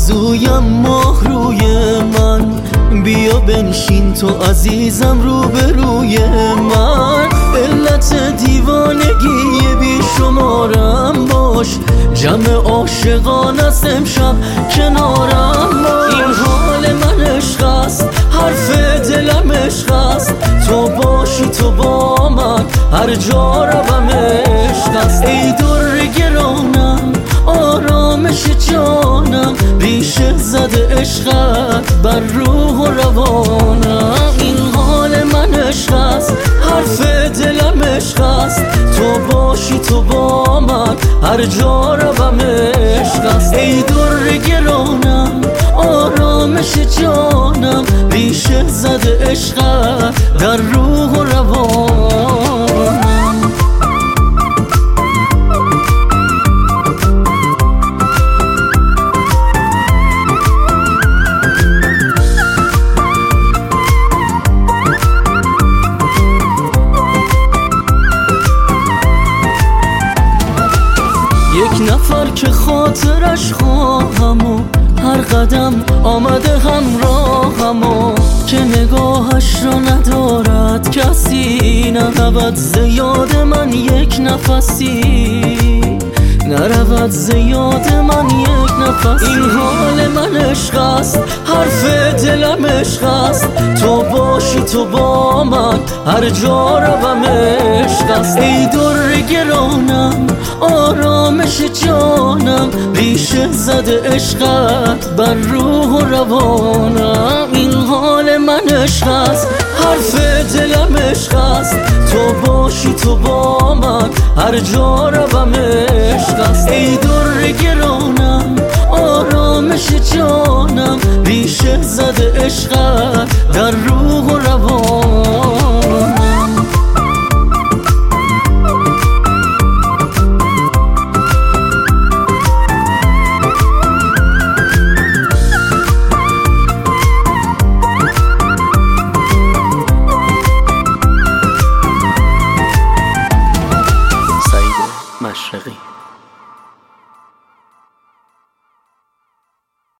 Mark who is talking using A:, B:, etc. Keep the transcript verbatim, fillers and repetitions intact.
A: آرزویم ماه روی من، بیا بنشین تو عزیزم روبروی من. علت دیوانگی بی شمارم باش، جمع عاشقان از امشب کنارم باش. این حال من عشق است، حرف دلم عشق است، تو باشی تو با من هر جا روم عشق است. ای در گرانم آرامش جانم، ریشه زده عشقت بر روح و روانم. این حال من عشق است، حرف دلم عشق است، تو باشی تو با من هر جا روم عشق است. ای در گرانم آرامش جانم، ریشه زده عشقت در روح و روانم. یک نفر که خاطرش خواهم و هر قدم آمده همراهم و که نگاهش را ندارد کسی، نرود ز یاد من یک نفسی، نرود ز یاد من یک نفس. این حال من عشق است، حرف دلم عشق است، تو باشی تو با من هر جا روم عشق است. ای در گرانم آرامش جانم، ریشه زده عشقت بر روح و روانم. این حال من عشق است، حرف دلم عشق است، تو باشی تو با من هر جا روم عشق است. ای